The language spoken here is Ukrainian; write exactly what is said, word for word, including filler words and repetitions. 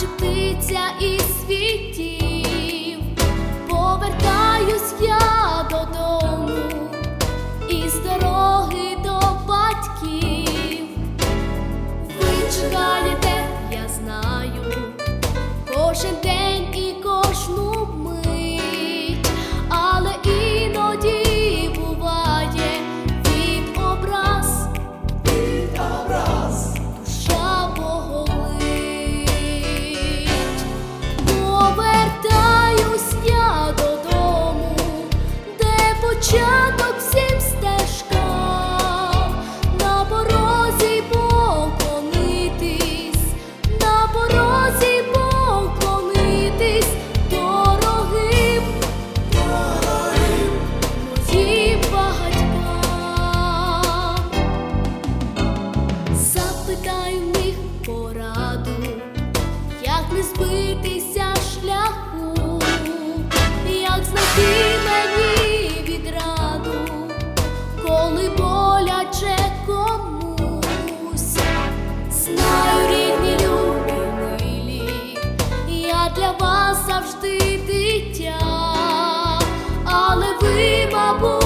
наче птиця із світів, повертаюсь я додому із дороги до батьків. Ви чекаєте, я знаю, кожен день і кожну мить, але іноді буває від образ, від образ душа болить. Повертаюсь я додому, де початок всім стежкам, на порозі поклонитись, на порозі поклонитись дорогим, дорогим моїм батькам. Запитаю в них пораду, як не збитися з шляху, як знайти мені відраду, коли боляче комусь. Знаю, рідні, любі, милі, я для вас завжди дитя, але ви, мабуть,